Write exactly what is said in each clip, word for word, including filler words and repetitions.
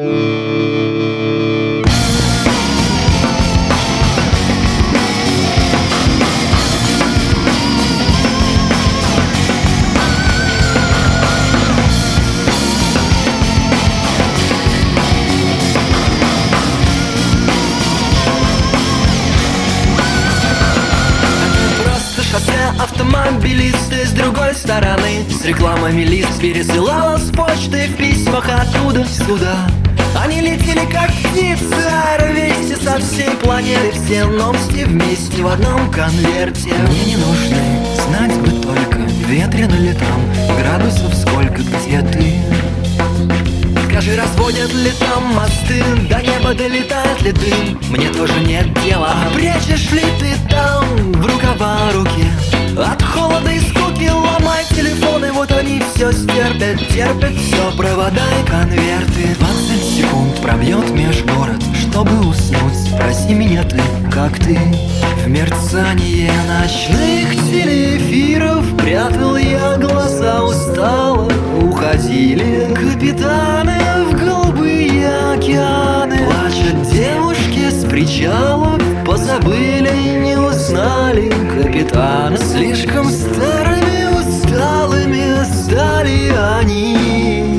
Автомобилисты с другой стороны с рекламами лист пересылала с почты в письмах оттуда сюда. Они летели как птицы, аэровести со всей планеты. Все новости вместе в одном конверте. Мне не нужны, знать бы только, ветрено ли там, градусов сколько, где ты. Скажи, разводят ли там мосты, до неба долетает ли дым? Мне тоже нет дела, прячешь ли ты там в рукава руки? От холода и скуки ломай телефоны, вот они все стерпят, терпят все, провода и конверты. Двадцать секунд пробьет межгород, чтобы уснуть, спроси меня ты, как ты? В мерцание ночных телеэфиров прятал я глаза, устало уходили капитаны в голубые океаны. Плачут девушки с причалов, позабыли, не узнали капитана. Слишком старыми, усталыми стали они.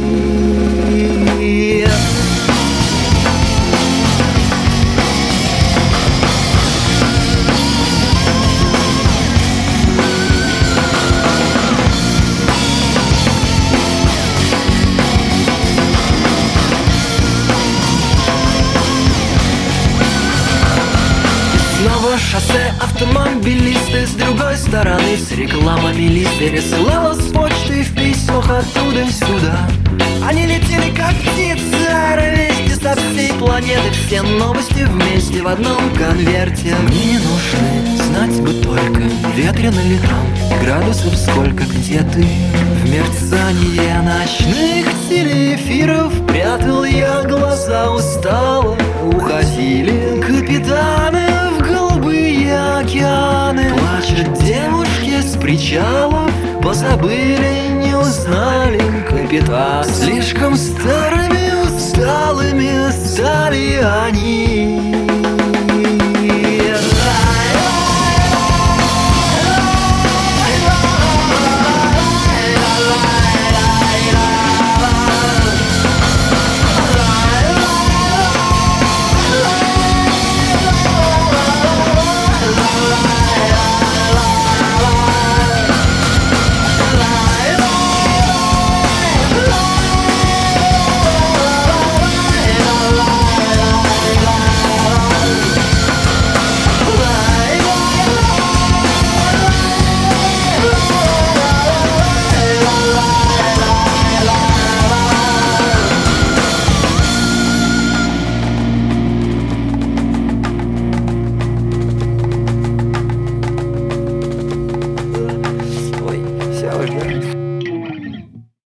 Снова шоссе, автомобилисты с другой стороны с рекламами лист пересылала с почты в письмах оттуда сюда. Они летели как птицы, аэровести со всей планеты. Все новости вместе в одном конверте. Мне не нужны, знать бы только, ветрено ли там, градусов сколько, где ты. В мерцание ночных телеэфиров прятал я глаза, устало уходили капитаны в голубые океаны. Плачут девушки с причалов, позабыли, не узнали капитана. Слишком старыми, усталыми стали они.